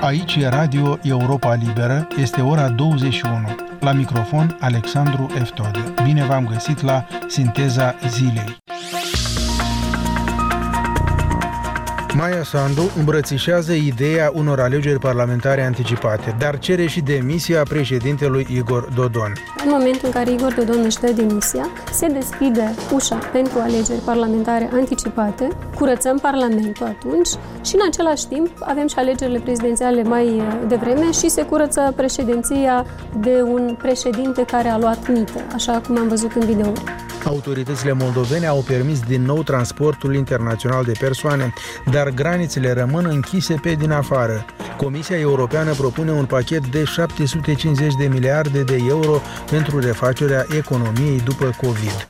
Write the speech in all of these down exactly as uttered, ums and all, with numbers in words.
Aici e Radio Europa Liberă, este ora douăzeci și unu. La microfon, Alexandru Eftode. Bine v-am găsit la Sinteza Zilei. Maia Sandu îmbrățișează ideea unor alegeri parlamentare anticipate, dar cere și demisia președintelui Igor Dodon. În momentul în care Igor Dodon își dă demisia, se deschide ușa pentru alegeri parlamentare anticipate, curățăm Parlamentul atunci și în același timp avem și alegerile prezidențiale mai devreme și se curăță președinția de un președinte care a luat mită, așa cum am văzut în video. Autoritățile moldovene au permis din nou transportul internațional de persoane, dar granițele rămân închise pe din afară. Comisia Europeană propune un pachet de șapte sute cincizeci de miliarde de euro pentru refacerea economiei după COVID.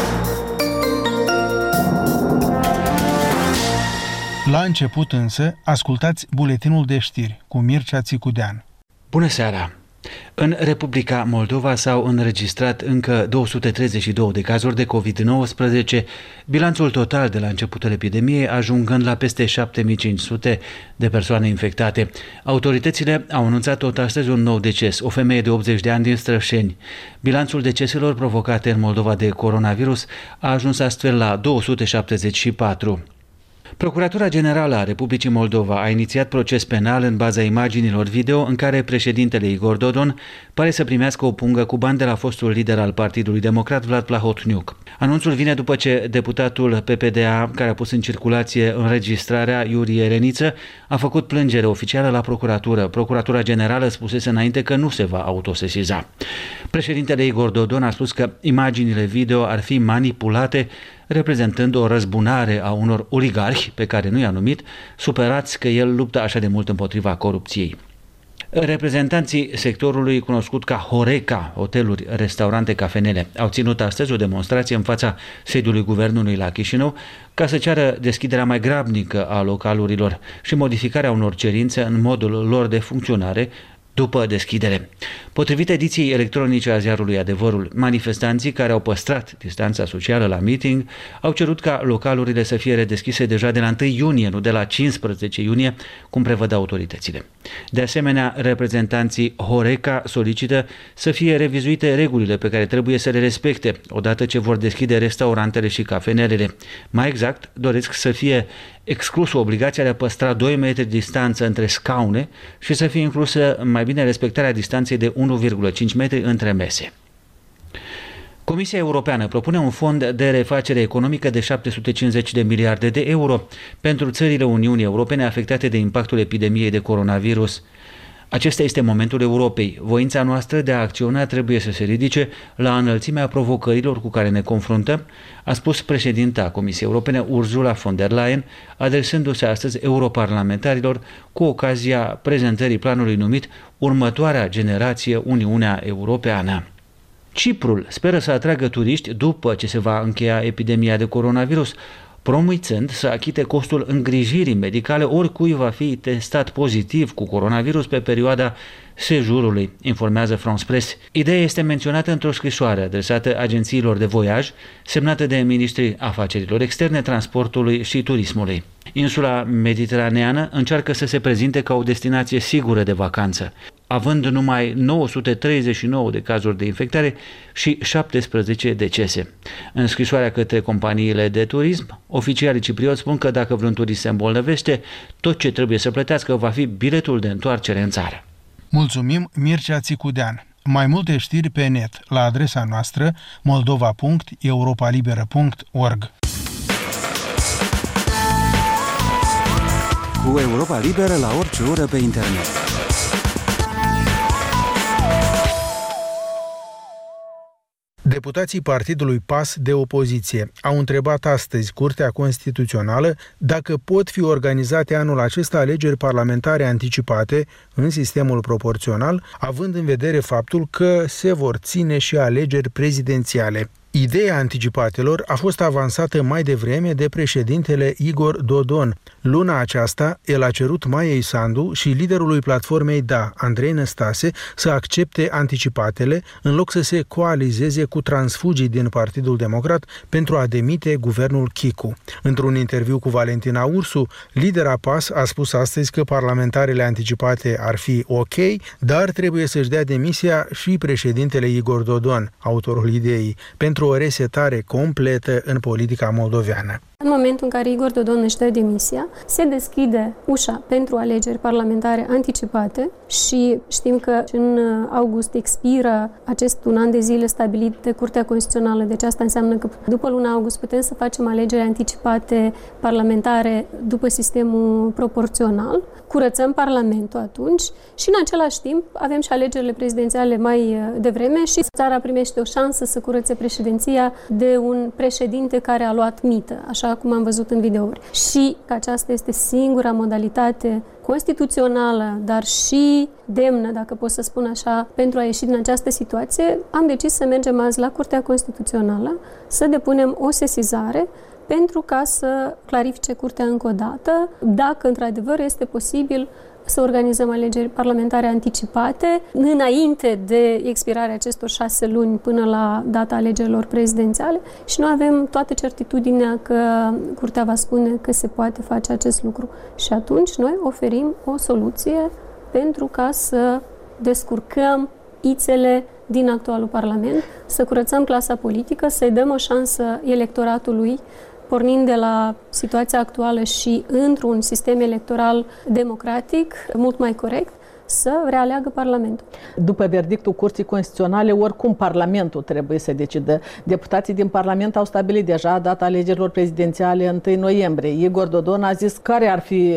La început însă, ascultați buletinul de știri cu Mircea Țicudean. Bună seara! În Republica Moldova s-au înregistrat încă două sute treizeci și două de cazuri de covid nouăsprezece, bilanțul total de la începutul epidemiei ajungând la peste șapte mii cinci sute de persoane infectate. Autoritățile au anunțat tot astăzi un nou deces, o femeie de optzeci de ani din Strășeni. Bilanțul deceselor provocate în Moldova de coronavirus a ajuns astfel la două sute șaptezeci și patru. Procuratura Generală a Republicii Moldova a inițiat proces penal în baza imaginilor video în care președintele Igor Dodon pare să primească o pungă cu bani de la fostul lider al Partidului Democrat, Vlad Plahotniuc. Anunțul vine după ce deputatul P P D A, care a pus în circulație înregistrarea, Iurie Reniță, a făcut plângere oficială la procuratură. Procuratura Generală spusese înainte că nu se va autosesiza. Președintele Igor Dodon a spus că imaginile video ar fi manipulate, reprezentând o răzbunare a unor oligarhi, pe care nu i-a numit, supărați că el luptă așa de mult împotriva corupției. Reprezentanții sectorului cunoscut ca Horeca, hoteluri, restaurante, cafenele, au ținut astăzi o demonstrație în fața sediului guvernului la Chișinău ca să ceară deschiderea mai grabnică a localurilor și modificarea unor cerințe în modul lor de funcționare după deschidere. Potrivit ediției electronice a ziarului Adevărul, manifestanții care au păstrat distanța socială la meeting au cerut ca localurile să fie redeschise deja de la întâi iunie, nu de la cincisprezece iunie, cum prevăd autoritățile. De asemenea, reprezentanții Horeca solicită să fie revizuite regulile pe care trebuie să le respecte odată ce vor deschide restaurantele și cafenelele. Mai exact, doresc să fie exclusă obligația de a păstra doi metri distanță între scaune și să fie inclusă mai bine respectarea distanței de unu virgulă cinci metri între mese. Comisia Europeană propune un fond de refacere economică de șapte sute cincizeci de miliarde de euro pentru țările Uniunii Europene afectate de impactul epidemiei de coronavirus. Acesta este momentul Europei. Voința noastră de a acționa trebuie să se ridice la înălțimea provocărilor cu care ne confruntăm, a spus președinta Comisiei Europene Ursula von der Leyen, adresându-se astăzi europarlamentarilor cu ocazia prezentării planului numit Următoarea generație Uniunea Europeană. Ciprul speră să atragă turiști după ce se va încheia epidemia de coronavirus, promițând să achite costul îngrijirii medicale oricui va fi testat pozitiv cu coronavirus pe perioada sejurului, informează France Press. Ideea este menționată într-o scrisoare adresată agențiilor de voiaj, semnată de ministrii afacerilor externe, transportului și turismului. Insula mediteraneană încearcă să se prezinte ca o destinație sigură de vacanță, având numai nouă sute treizeci și nouă de cazuri de infectare și șaptesprezece decese. În scrisoarea către companiile de turism, oficialii ciprioți spun că dacă vreun turist se îmbolnăvește, tot ce trebuie să plătească va fi biletul de întoarcere în țară. Mulțumim, Mircea Țicudean. Mai multe știri pe net la adresa noastră moldova punct europa liberă punct org. Cu Europa Liberă la orice oră pe internet. Deputații partidului P A S de opoziție au întrebat astăzi Curtea Constituțională dacă pot fi organizate anul acesta alegeri parlamentare anticipate în sistemul proporțional, având în vedere faptul că se vor ține și alegeri prezidențiale. Ideea anticipatelor a fost avansată mai devreme de președintele Igor Dodon. Luna aceasta, el a cerut Maiei Sandu și liderului platformei D A, Andrei Năstase, să accepte anticipatele în loc să se coalizeze cu transfugii din Partidul Democrat pentru a demite guvernul Chicu. Într-un interviu cu Valentina Ursu, lidera P A S a spus astăzi că parlamentarele anticipate ar fi ok, dar trebuie să-și dea demisia și președintele Igor Dodon, autorul ideii, pentru o resetare completă în politica moldoveană. În momentul în care Igor Dodon își dă demisia, se deschide ușa pentru alegeri parlamentare anticipate și știm că în august expiră acest un an de zile stabilit de Curtea Constituțională, deci asta înseamnă că după luna august putem să facem alegeri anticipate parlamentare după sistemul proporțional, curățăm Parlamentul atunci și în același timp avem și alegerile prezidențiale mai devreme și țara primește o șansă să curățe președinția de un președinte care a luat mită, așa cum am văzut în videouri. Și că aceasta este singura modalitate constituțională, dar și demnă, dacă pot să spun așa, pentru a ieși din această situație, am decis să mergem azi la Curtea Constituțională, să depunem o sesizare pentru ca să clarifice Curtea încă o dată dacă într-adevăr este posibil să organizăm alegeri parlamentare anticipate înainte de expirarea acestor șase luni până la data alegerilor prezidențiale și noi avem toată certitudinea că Curtea va spune că se poate face acest lucru. Și atunci noi oferim o soluție pentru ca să descurcăm ițele din actualul Parlament, să curățăm clasa politică, să-i dăm o șansă electoratului pornind de la situația actuală și într-un sistem electoral democratic, mult mai corect, să realeagă Parlamentul. După verdictul Curții Constituționale, oricum Parlamentul trebuie să decidă. Deputații din Parlament au stabilit deja data alegerilor prezidențiale întâi noiembrie. Igor Dodon a zis care ar fi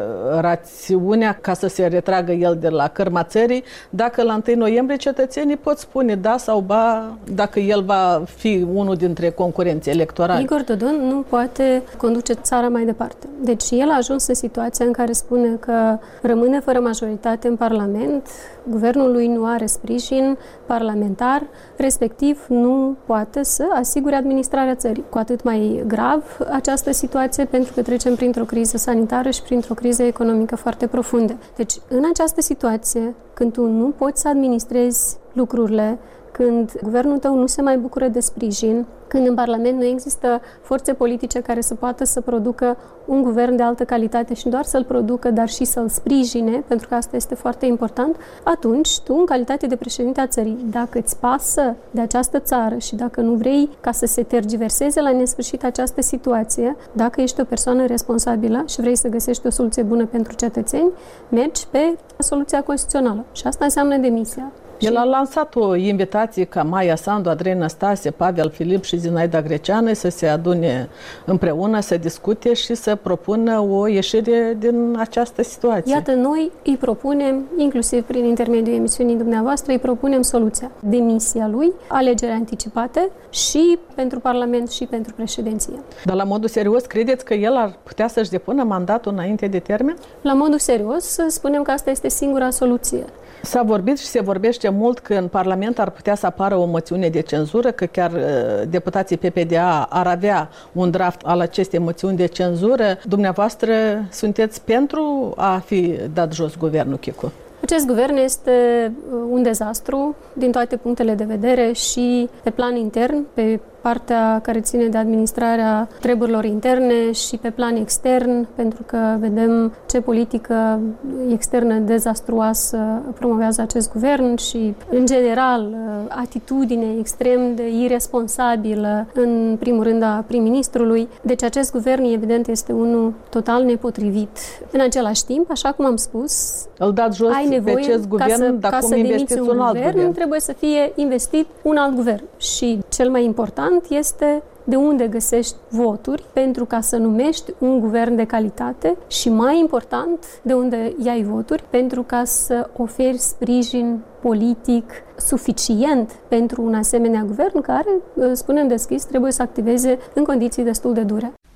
rațiunea ca să se retragă el de la cărma țării, dacă la întâi noiembrie cetățenii pot spune da sau ba, dacă el va fi unul dintre concurenții electorali. Igor Dodon nu poate conduce țara mai departe. Deci el a ajuns în situația în care spune că rămâne fără majoritate în Parlament, guvernul lui nu are sprijin parlamentar, respectiv nu poate să asigure administrarea țării. Cu atât mai grav această situație pentru că trecem printr-o criză sanitară și printr-o criză economică foarte profundă. Deci, în această situație, când tu nu poți să administrezi lucrurile, când guvernul tău nu se mai bucură de sprijin, când în Parlament nu există forțe politice care să poată să producă un guvern de altă calitate și nu doar să-l producă, dar și să-l sprijine, pentru că asta este foarte important, atunci tu, în calitate de președinte a țării, dacă îți pasă de această țară și dacă nu vrei ca să se tergiverseze la nesfârșit această situație, dacă ești o persoană responsabilă și vrei să găsești o soluție bună pentru cetățeni, mergi pe soluția constituțională. Și asta înseamnă demisia. El a lansat o invitație ca Maia Sandu, Andrei Năstase, Pavel Filip și Zinaida Greceană să se adune împreună, să discute și să propună o ieșire din această situație. Iată, noi îi propunem, inclusiv prin intermediul emisiunii dumneavoastră, îi propunem soluția. Demisia lui, alegeri anticipate și pentru Parlament și pentru președinție. Dar la modul serios, credeți că el ar putea să-și depună mandatul înainte de termen? La modul serios, spunem că asta este singura soluție. S-a vorbit și se vorbește mult că în Parlament ar putea să apară o moțiune de cenzură, că chiar deputații P P D A ar avea un draft al acestei moțiuni de cenzură. Dumneavoastră sunteți pentru a fi dat jos guvernul Chicu? Acest guvern este un dezastru din toate punctele de vedere și pe plan intern, pe partea care ține de administrarea treburilor interne și pe plan extern, pentru că vedem ce politică externă dezastruoasă promovează acest guvern și, în general, atitudine extrem de irresponsabilă, în primul rând, a prim-ministrului. Deci acest guvern, evident, este unul total nepotrivit. În același timp, așa cum am spus, îl dați jos ai nevoie pe acest guvern, ca să, dar ca cum să investiți un, un alt guvern, guvern? Trebuie să fie investit un alt guvern. Și cel mai important este de unde găsești voturi pentru ca să numești un guvern de calitate și, mai important, de unde iai voturi pentru ca să oferi sprijin politic suficient pentru un asemenea guvern care, spunem deschis, trebuie să activeze în condiții destul de dure.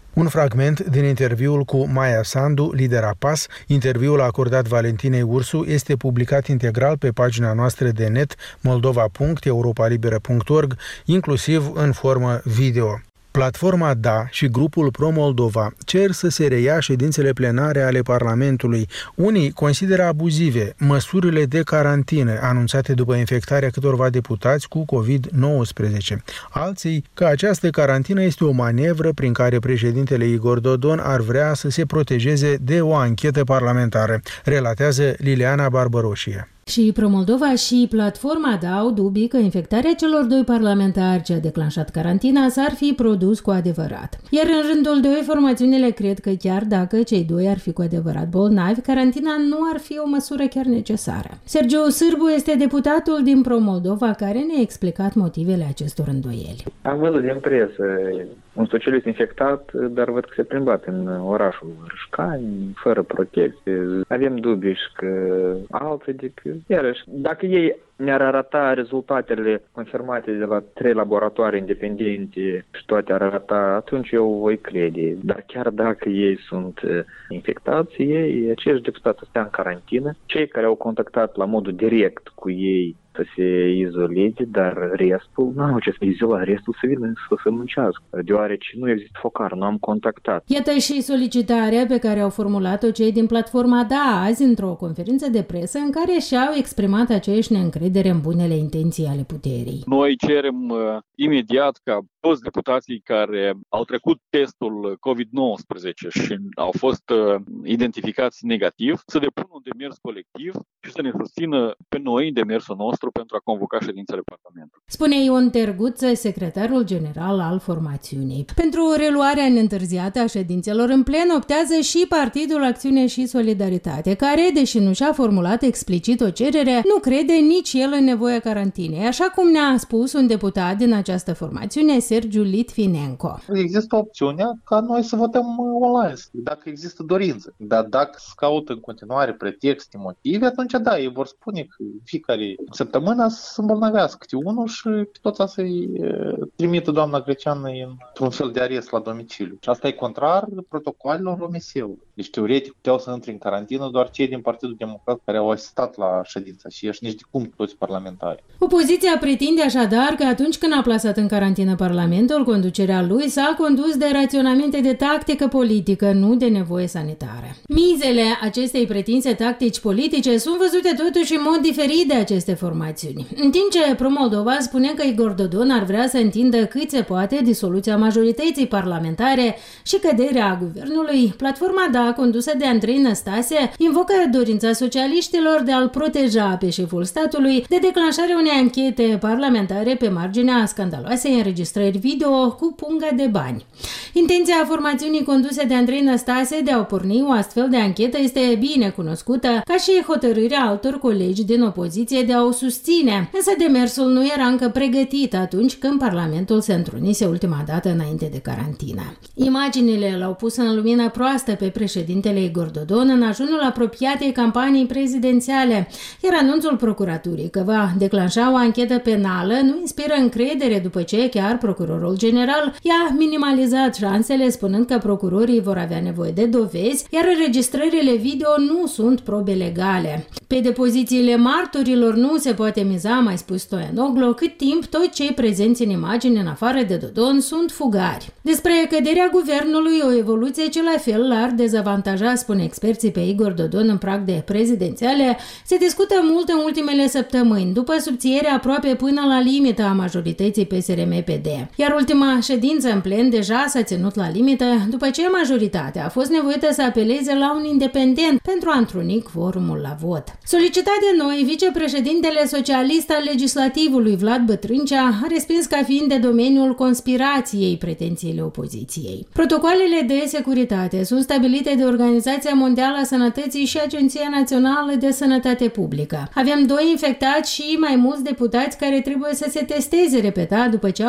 Un fragment din interviul cu Maia Sandu, lidera P A S, interviul acordat Valentinei Ursu, este publicat integral pe pagina noastră de net moldova punct europa liberă punct org, inclusiv în formă video. Platforma D A și grupul Pro-Moldova cer să se reia ședințele plenare ale Parlamentului. Unii consideră abuzive măsurile de carantină anunțate după infectarea câtorva deputați cu covid nouăsprezece. Alții că această carantină este o manevră prin care președintele Igor Dodon ar vrea să se protejeze de o anchetă parlamentară, relatează Liliana Barbăroșie. Și Pro-Moldova și Platforma D A au dubii că infectarea celor doi parlamentari ce a declanșat carantina s-ar fi produs cu adevărat. Iar în rândul doi, formațiunile cred că chiar dacă cei doi ar fi cu adevărat bolnavi, carantina nu ar fi o măsură chiar necesară. Sergiu Sârbu este deputatul din Pro-Moldova care ne-a explicat motivele acestor îndoieli. Am văzut din presă un socialist infectat, dar văd că se plimba în orașul Râșcani, fără protecție. Avem dubii și că alții, adică, iarăși, dacă ei ne-ar arăta rezultatele confirmate de la trei laboratoare independente și toate ar arăta, atunci eu voi crede. Dar chiar dacă ei sunt infectați, ei, acești deputați stea în carantină, cei care au contactat la modul direct cu ei să se izoleze, dar restul, nu au ce să izola, restul să vină să se muncească, deoarece nu există focar, nu am contactat. Iată și solicitarea pe care au formulat-o cei din Platforma D A azi într-o conferință de presă în care și-au exprimat aceeași neîncredere în bunele intenții ale puterii. Noi cerem uh, imediat ca toți deputații care au trecut testul covid nouăsprezece și au fost uh, identificați negativ să depună un demers colectiv și să ne susțină pe noi în demersul nostru pentru a convoca ședințele Parlamentului. Spune Ion Terguță, secretarul general al formațiunii. Pentru reluarea neîntârziată a ședințelor în plen optează și Partidul Acțiune și Solidaritate, care, deși nu și-a formulat explicit o cerere, nu crede nici el în nevoia carantinei, așa cum ne-a spus un deputat din această formațiune, Sergiu Litvinenko. Există opțiunea ca noi să votăm online, dacă există dorință. Dar dacă se caută în continuare pretexte, motive, atunci da, ei vor spune că fiecare săptămână să se îmbolnăvească câte unul și toți să-i trimită doamna Greceană într-un fel de arest la domiciliu. Și asta e contrar protocolelor O M S-ului. Deci teoretic puteau să intre în carantină doar cei din Partidul Democrat care au asistat la ședința și ești nici de cum toți parlamentari. Opoziția pretinde așadar că atunci când a plasat în carantină Parlamentul, conducerea lui s-a condus de raționamente de tactică politică, nu de nevoie sanitară. Mizele acestei pretinse tactici politice sunt văzute totuși în mod diferit de aceste formațiuni. În timp ce Pro-Moldova spune că Igor Dodon ar vrea să întindă cât se poate disoluția majorității parlamentare și căderea guvernului, Platforma D A, condusă de Andrei Năstase, invocă dorința socialiștilor de a-l proteja pe șeful statului de declanșarea unei anchete parlamentare pe marginea scandaloasei înregistrări video cu punga de bani. Intenția formațiunii conduse de Andrei Năstase de a porni o astfel de anchetă este bine cunoscută, ca și hotărârea altor colegi din opoziție de a o susține, însă demersul nu era încă pregătit atunci când Parlamentul se întrunise ultima dată înainte de carantină. Imaginile l-au pus în lumină proastă pe președintele Igor Dodon în ajunul apropiatei campanii prezidențiale, iar anunțul procuraturii că va declanșa o anchetă penală nu inspiră încredere după ce chiar procurorul general i-a minimalizat șansele spunând că procurorii vor avea nevoie de dovezi, iar înregistrările video nu sunt probe legale. Pe depozițiile martorilor nu se poate miza, mai spus Stoianoglu, cât timp toți cei prezenți în imagine în afară de Dodon sunt fugari. Despre căderea guvernului, o evoluție ce la fel l-ar dezavantaja, spune experții pe Igor Dodon în prag de prezidențiale, se discută mult în ultimele săptămâni, după subțierea aproape până la limită a majorității P S R M P D. Iar ultima ședință în plen deja s-a ținut la limită, după ce majoritatea a fost nevoită să apeleze la un independent pentru a întruni quorumul la vot. Solicitat de noi, vicepreședintele socialist al legislativului Vlad Bătrâncea a respins ca fiind de domeniul conspirației pretențiile opoziției. Protocoalele de securitate sunt stabilite de Organizația Mondială a Sănătății și Agenția Națională de Sănătate Publică. Avem doi infectați și mai mulți deputați care trebuie să se testeze repetat după ce au intrat în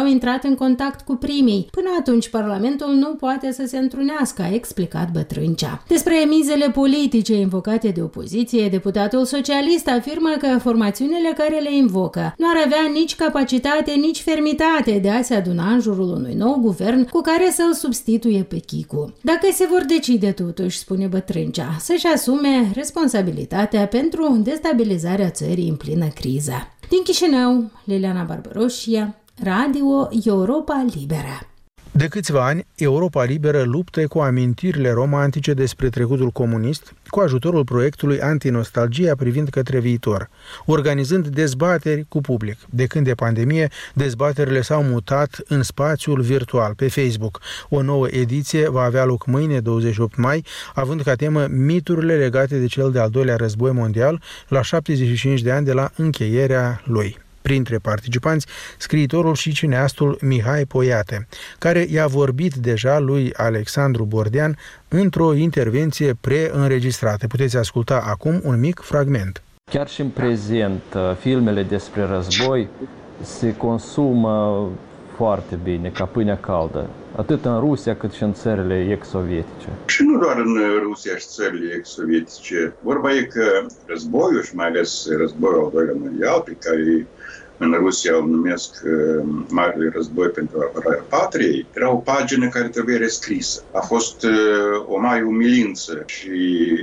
în contact cu primii. Până atunci, Parlamentul nu poate să se întrunească, a explicat Bătrâncea. Despre mizele politice invocate de opoziție, deputatul socialist afirmă că formațiunile care le invocă nu ar avea nici capacitate, nici fermitate de a se aduna în jurul unui nou guvern cu care să-l substituie pe Chicu. Dacă se vor decide totuși, spune Bătrâncea, să-și asume responsabilitatea pentru destabilizarea țării în plină criză. Din Chișinău, Liliana Barbaroșia, Radio Europa Liberă. De câțiva ani, Europa Liberă luptă cu amintirile romantice despre trecutul comunist, cu ajutorul proiectului Antinostalgia privind către viitor, organizând dezbateri cu public. De când e pandemie, dezbaterile s-au mutat în spațiul virtual, pe Facebook. O nouă ediție va avea loc mâine, douăzeci și opt mai, având ca temă miturile legate de cel de-al doilea război mondial, la șaptezeci și cinci de ani de la încheierea lui. Printre participanți, scriitorul și cineastul Mihai Poiate, care i-a vorbit deja lui Alexandru Bordean într-o intervenție preînregistrată. Puteți asculta acum un mic fragment. Chiar și în prezent, filmele despre război se consumă foarte bine, ca pâinea caldă, atât în Rusia cât și în țările ex-sovietice. Și nu doar în Rusia și țările ex-sovietice. Vorba e că războiul, și mai ales războiul al doilea mondial, pe care în Rusia îl numesc Marele Război pentru apărarea patriei, era o pagină care trebuie rescrisă. A fost o mare umilință și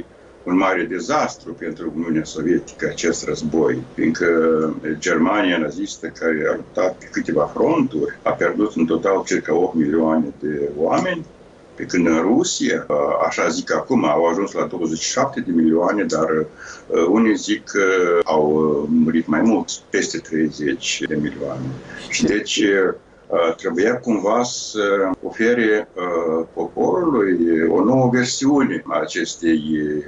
un mare dezastru pentru Uniunea Sovietică acest război, fiindcă Germania nazistă, care a luptat pe câteva fronturi, a pierdut în total circa opt milioane de oameni, pe când în Rusia, așa zic acum, au ajuns la douăzeci și șapte de milioane, dar unii zic că au murit mai mulți, peste treizeci de milioane. Și deci trebuia cumva să ofere poporului o nouă versiune a acestei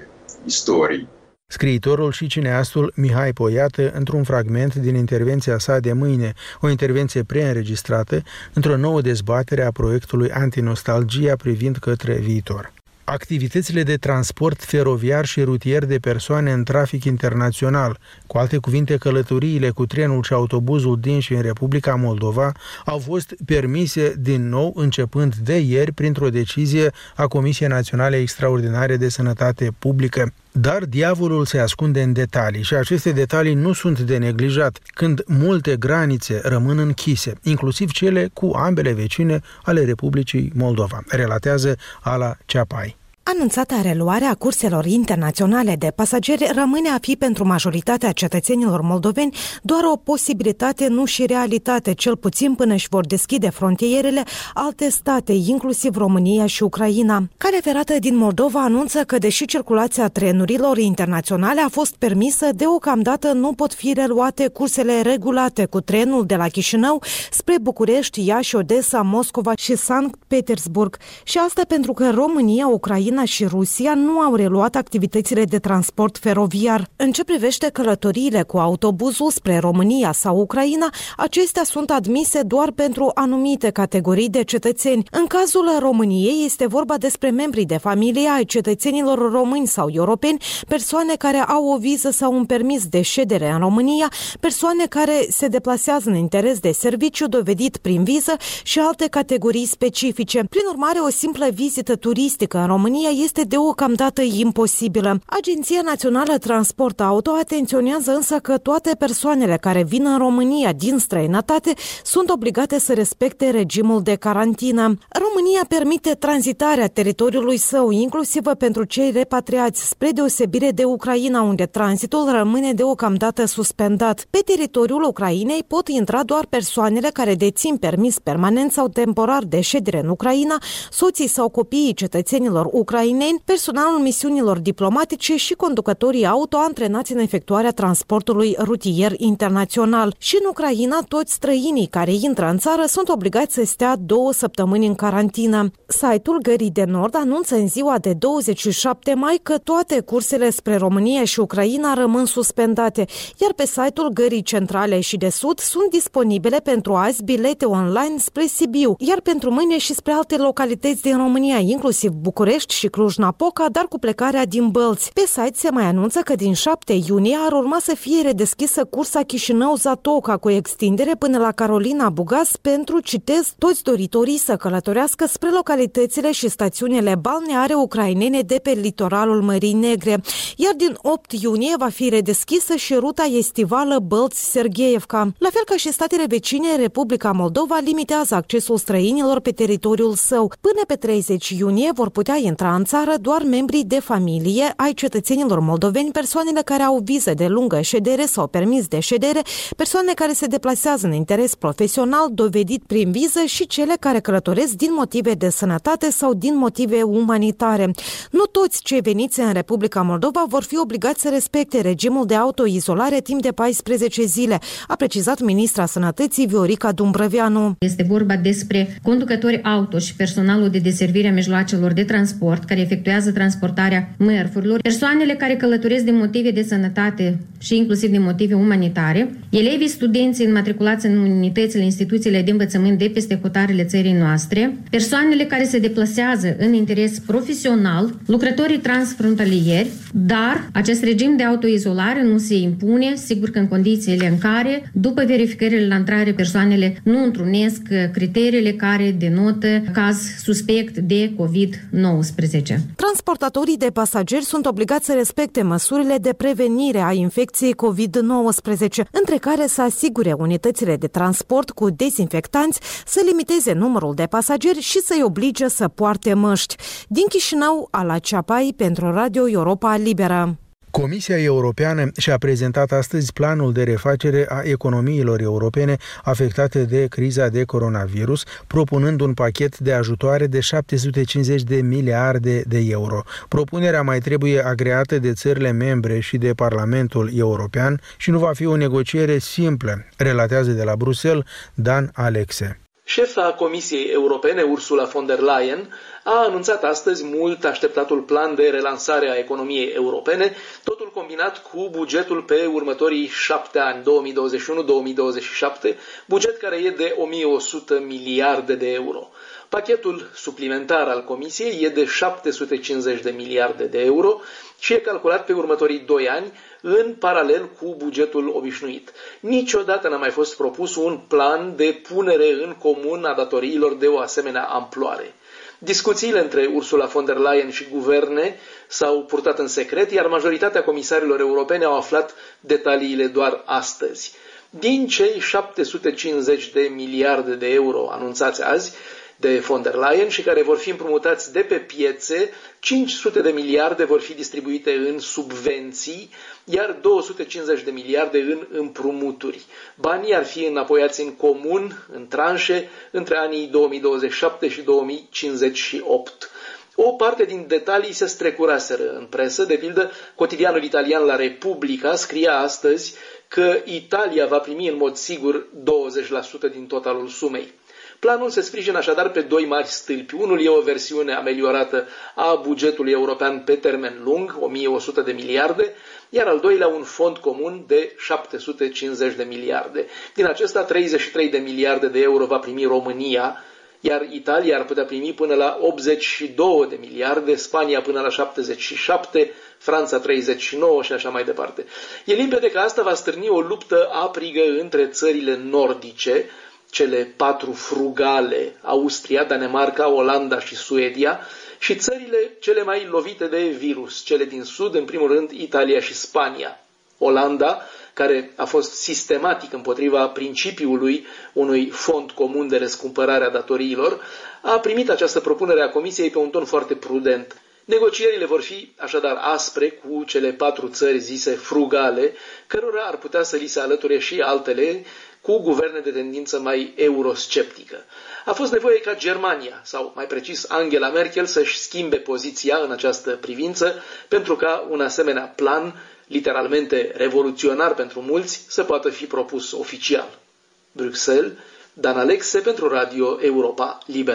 istorii. Scriitorul și cineastul Mihai Poiată, într-un fragment din intervenția sa de mâine, o intervenție preînregistrată, într-o nouă dezbatere a proiectului Antinostalgia privind către viitor. Activitățile de transport feroviar și rutier de persoane în trafic internațional, cu alte cuvinte călătoriile cu trenul și autobuzul din și în Republica Moldova, au fost permise din nou începând de ieri printr-o decizie a Comisiei Naționale Extraordinare de Sănătate Publică. Dar diavolul se ascunde în detalii și aceste detalii nu sunt de neglijat când multe granițe rămân închise, inclusiv cele cu ambele vecine ale Republicii Moldova, relatează Ala Ceapai. Anunțata reluare a curselor internaționale de pasageri rămâne a fi pentru majoritatea cetățenilor moldoveni doar o posibilitate, nu și realitate, cel puțin până își vor deschide frontierele alte state, inclusiv România și Ucraina. Calea ferată din Moldova anunță că, deși circulația trenurilor internaționale a fost permisă, deocamdată nu pot fi reluate cursele regulate cu trenul de la Chișinău spre București, Iași, Odessa, Moscova și Sankt Petersburg. Și asta pentru că România, Ucraina și Rusia nu au reluat activitățile de transport feroviar. În ce privește călătoriile cu autobuzul spre România sau Ucraina, acestea sunt admise doar pentru anumite categorii de cetățeni. În cazul României este vorba despre membrii de familie ai cetățenilor români sau europeni, persoane care au o viză sau un permis de ședere în România, persoane care se deplasează în interes de serviciu dovedit prin viză și alte categorii specifice. Prin urmare, o simplă vizită turistică în România este deocamdată imposibilă. Agenția Națională Transport Auto atenționează însă că toate persoanele care vin în România din străinătate sunt obligate să respecte regimul de carantină. România permite tranzitarea teritoriului său, inclusiv pentru cei repatriați, spre deosebire de Ucraina, unde tranzitul rămâne deocamdată suspendat. Pe teritoriul Ucrainei pot intra doar persoanele care dețin permis permanent sau temporar de ședere în Ucraina, soții sau copiii cetățenilor ucraineni, personalul misiunilor diplomatice și conducătorii auto antrenați în efectuarea transportului rutier internațional. Și în Ucraina, toți străinii care intră în țară sunt obligați să stea două săptămâni în carantină. Site-ul Gării de Nord anunță în ziua de douăzeci și șapte mai că toate cursele spre România și Ucraina rămân suspendate, iar pe site-ul Gării Centrale și de Sud sunt disponibile pentru azi bilete online spre Sibiu, iar pentru mâine și spre alte localități din România, inclusiv București și Cluj-Napoca, dar cu plecarea din Bălți. Pe site se mai anunță că din șapte iunie ar urma să fie redeschisă cursa Chișinău-Zatoca cu extindere până la Carolina Bugas pentru, citez, toți doritorii să călătorească spre localitățile și stațiunile balneare ucrainene de pe litoralul Mării Negre. Iar din opt iunie va fi redeschisă și ruta estivală Bălți-Sergeievca. La fel ca și statele vecine, Republica Moldova limitează accesul străinilor pe teritoriul său. Până pe treizeci iunie vor putea intra în țară doar membrii de familie ai cetățenilor moldoveni, persoanele care au viză de lungă ședere sau permis de ședere, persoane care se deplasează în interes profesional dovedit prin viză și cele care călătoresc din motive de sănătate sau din motive umanitare. Nu toți cei veniți în Republica Moldova vor fi obligați să respecte regimul de autoizolare timp de paisprezece zile, a precizat ministra Sănătății Viorica Dumbrăveanu. Este vorba despre conducători auto și personalul de deservire a mijloacelor de transport care efectuează transportarea mărfurilor, persoanele care călătoresc din motive de sănătate și inclusiv din motive umanitare, elevii, studenții înmatriculați în unitățile, instituțiile de învățământ de peste hotarele țării noastre, persoanele care se deplasează în interes profesional, lucrătorii transfrontalieri, dar acest regim de autoizolare nu se impune, sigur că în condițiile în care, după verificările la intrare, persoanele nu întrunesc criteriile care denotă caz suspect de covid nouăsprezece. Transportatorii de pasageri sunt obligați să respecte măsurile de prevenire a infecției covid nouăsprezece, între care să asigure unitățile de transport cu dezinfectanți, să limiteze numărul de pasageri și să-i oblige să poarte măști. Din Chișinău, Ala Ceapai pentru Radio Europa Liberă. Comisia Europeană și-a prezentat astăzi planul de refacere a economiilor europene afectate de criza de coronavirus, propunând un pachet de ajutoare de șapte sute cincizeci de miliarde de euro. Propunerea mai trebuie agreată de țările membre și de Parlamentul European și nu va fi o negociere simplă, relatează de la Bruxelles Dan Alexe. Șefa Comisiei Europene, Ursula von der Leyen, a anunțat astăzi mult așteptatul plan de relansare a economiei europene, totul combinat cu bugetul pe următorii șapte ani, două mii douăzeci și unu două mii douăzeci și șapte, buget care e de o mie o sută miliarde de euro. Pachetul suplimentar al Comisiei e de șapte sute cincizeci de miliarde de euro și e calculat pe următorii doi ani, în paralel cu bugetul obișnuit. Niciodată n-a mai fost propus un plan de punere în comun a datoriilor de o asemenea amploare. Discuțiile între Ursula von der Leyen și guverne s-au purtat în secret, iar majoritatea comisarilor europene au aflat detaliile doar astăzi. Din cei șapte sute cincizeci de miliarde de euro anunțați azi de von der Leyen și care vor fi împrumutați de pe piețe, cinci sute de miliarde vor fi distribuite în subvenții, iar două sute cincizeci de miliarde în împrumuturi. Banii ar fi înapoiați în comun, în tranșe, între anii două mii douăzeci și șapte și două mii cincizeci și opt. O parte din detalii se strecuraseră în presă, de pildă, cotidianul italian La Repubblica scria astăzi că Italia va primi în mod sigur douăzeci la sută din totalul sumei. Planul se sprijină așadar pe doi mari stâlpi. Unul e o versiune ameliorată a bugetului european pe termen lung, o mie o sută de miliarde, iar al doilea un fond comun de șapte sute cincizeci de miliarde. Din acesta, treizeci și trei de miliarde de euro va primi România, iar Italia ar putea primi până la optzeci și doi de miliarde, Spania până la șaptezeci și șapte, Franța treizeci și nouă și așa mai departe. E limpede că asta va stârni o luptă aprigă între țările nordice, cele patru frugale, Austria, Danemarca, Olanda și Suedia, și țările cele mai lovite de virus, cele din sud, în primul rând Italia și Spania. Olanda, care a fost sistematic împotriva principiului unui fond comun de răscumpărare a datoriilor, a primit această propunere a Comisiei pe un ton foarte prudent. Negocierile vor fi așadar aspre cu cele patru țări zise frugale, cărora ar putea să li se alăture și altele cu guverne de tendință mai eurosceptică. A fost nevoie ca Germania, sau mai precis Angela Merkel, să-și schimbe poziția în această privință, pentru ca un asemenea plan, literalmente revoluționar pentru mulți, să poată fi propus oficial. Bruxelles, Dan Alexe pentru Radio Europa Liberă.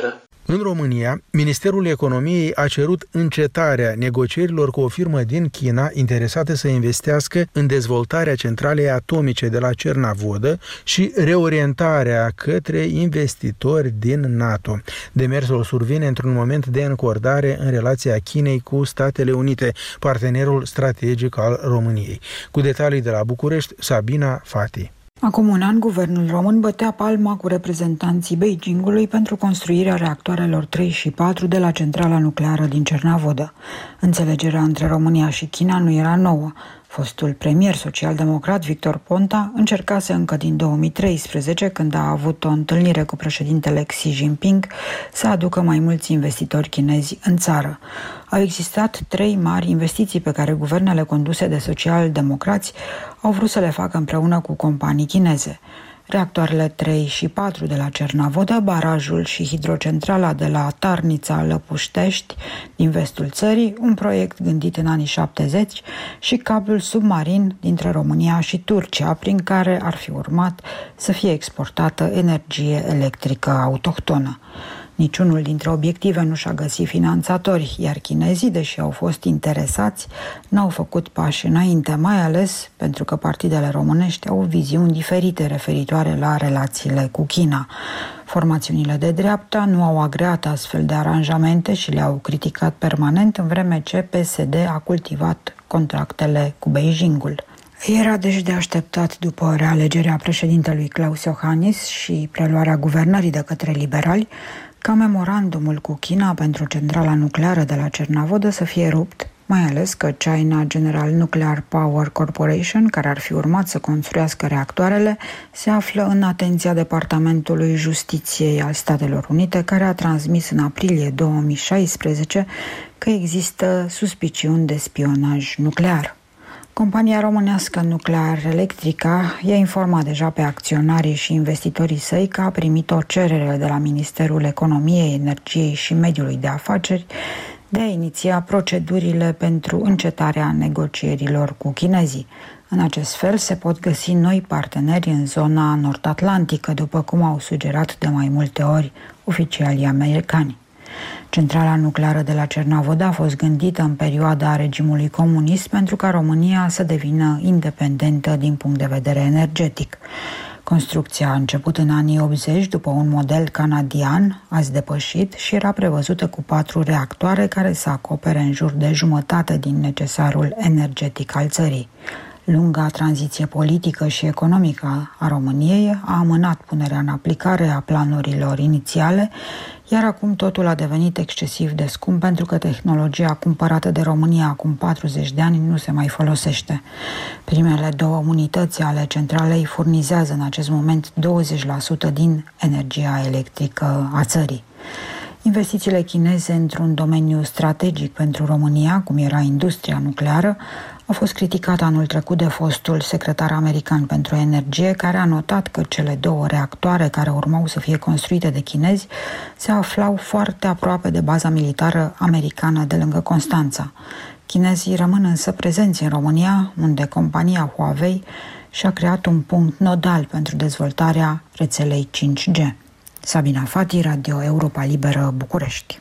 În România, Ministerul Economiei a cerut încetarea negocierilor cu o firmă din China interesată să investească în dezvoltarea centralei atomice de la Cernavodă și reorientarea către investitori din NATO. Demersul survine într-un moment de încordare în relația Chinei cu Statele Unite, partenerul strategic al României. Cu detalii de la București, Sabina Fati. Acum un an, guvernul român bătea palma cu reprezentanții Beijingului pentru construirea reactoarelor trei și patru de la centrala nucleară din Cernavodă. Înțelegerea între România și China nu era nouă. Fostul premier social-democrat Victor Ponta încercase încă din două mii treisprezece, când a avut o întâlnire cu președintele Xi Jinping, să aducă mai mulți investitori chinezi în țară. Au existat trei mari investiții pe care guvernele conduse de social-democrați au vrut să le facă împreună cu companii chineze. Reactoarele trei și patru de la Cernavodă, barajul și hidrocentrala de la Tarnița-Lăpuștești din vestul țării, un proiect gândit în anii șaptezeci, și cablul submarin dintre România și Turcia, prin care ar fi urmat să fie exportată energie electrică autohtonă. Niciunul dintre obiective nu și-a găsit finanțatori, iar chinezii, deși au fost interesați, n-au făcut pași înainte, mai ales pentru că partidele românești au viziuni diferite referitoare la relațiile cu China. Formațiunile de dreapta nu au agreat astfel de aranjamente și le-au criticat permanent, în vreme ce P S D a cultivat contractele cu Beijingul. Era deci de așteptat, după realegerea președintelui Klaus Iohannis și preluarea guvernării de către liberali, ca memorandumul cu China pentru centrala nucleară de la Cernavodă să fie rupt, mai ales că China General Nuclear Power Corporation, care ar fi urmat să construiască reactoarele, se află în atenția Departamentului Justiției al Statelor Unite, care a transmis în aprilie două mii șaisprezece că există suspiciuni de spionaj nuclear. Compania românească Nuclear Electrica i-a informat deja pe acționarii și investitorii săi că a primit o cerere de la Ministerul Economiei, Energiei și Mediului de Afaceri de a iniția procedurile pentru încetarea negocierilor cu chinezii. În acest fel se pot găsi noi parteneri în zona nord-atlantică, după cum au sugerat de mai multe ori oficialii americani. Centrala nucleară de la Cernavodă a fost gândită în perioada regimului comunist pentru ca România să devină independentă din punct de vedere energetic. Construcția a început în anii optzeci după un model canadian, azi depășit, și era prevăzută cu patru reactoare care să acopere în jur de jumătate din necesarul energetic al țării. Lunga tranziție politică și economică a României a amânat punerea în aplicare a planurilor inițiale, iar acum totul a devenit excesiv de scump pentru că tehnologia cumpărată de România acum patruzeci de ani nu se mai folosește. Primele două unități ale centralei furnizează în acest moment douăzeci la sută din energia electrică a țării. Investițiile chineze într-un domeniu strategic pentru România, cum era industria nucleară, a fost criticat anul trecut de fostul secretar american pentru energie, care a notat că cele două reactoare care urmau să fie construite de chinezi se aflau foarte aproape de baza militară americană de lângă Constanța. Chinezii rămân însă prezenți în România, unde compania Huawei și-a creat un punct nodal pentru dezvoltarea rețelei cinci G. Sabina Fati, Radio Europa Liberă, București.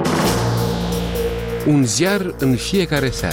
Un ziar în fiecare seară.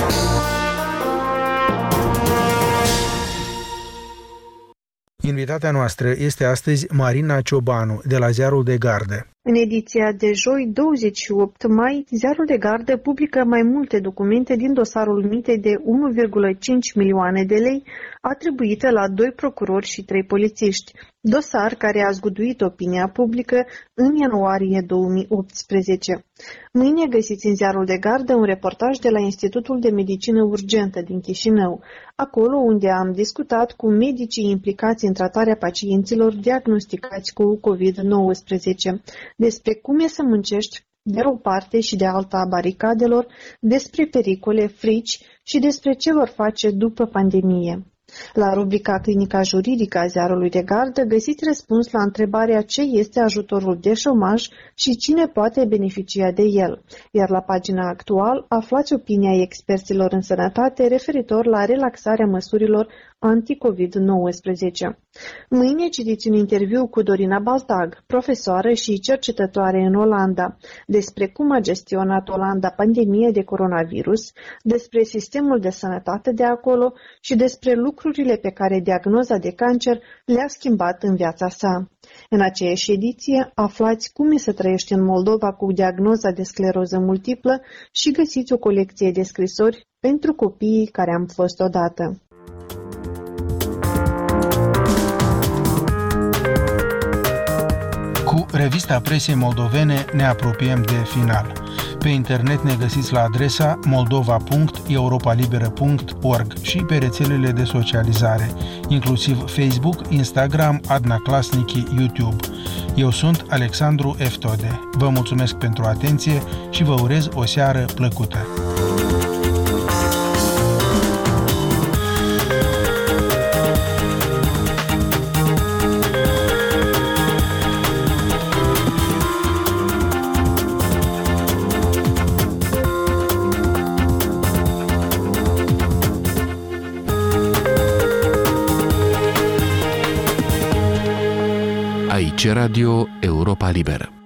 Invitata noastră este astăzi Marina Ciobanu, de la Ziarul de Gardă. În ediția de joi, douăzeci și opt mai, Ziarul de Gardă publică mai multe documente din dosarul mitei de unu virgulă cinci milioane de lei atribuite la doi procurori și trei polițiști, dosar care a zguduit opinia publică în ianuarie două mii optsprezece. Mâine găsiți în Ziarul de Gardă un reportaj de la Institutul de Medicină Urgentă din Chișinău, acolo unde am discutat cu medicii implicați în tratarea pacienților diagnosticați cu covid nouăsprezece, despre cum e să muncești de o parte și de alta a baricadelor, despre pericole, frici și despre ce vor face după pandemie. La rubrica Clinica Juridică a Ziarului de Gardă găsiți răspuns la întrebarea ce este ajutorul de șomaj și cine poate beneficia de el, iar la pagina Actual aflați opinia experților în sănătate referitor la relaxarea măsurilor anti-covid nouăsprezece. Mâine citiți un interviu cu Dorina Baltag, profesoară și cercetătoare în Olanda, despre cum a gestionat Olanda pandemia de coronavirus, despre sistemul de sănătate de acolo și despre lucrurile pe care diagnoza de cancer le-a schimbat în viața sa. În aceeași ediție, aflați cum e să trăiești în Moldova cu diagnoza de scleroză multiplă și găsiți o colecție de scrisori pentru copiii care am fost odată. Cu revista presei moldovene ne apropiem de final. Pe internet ne găsiți la adresa moldova punct europalibera punct org și pe rețelele de socializare, inclusiv Facebook, Instagram, Adna Klasnici, YouTube. Eu sunt Alexandru Eftode. Vă mulțumesc pentru atenție și vă urez o seară plăcută. Aici Radio Europa Liberă.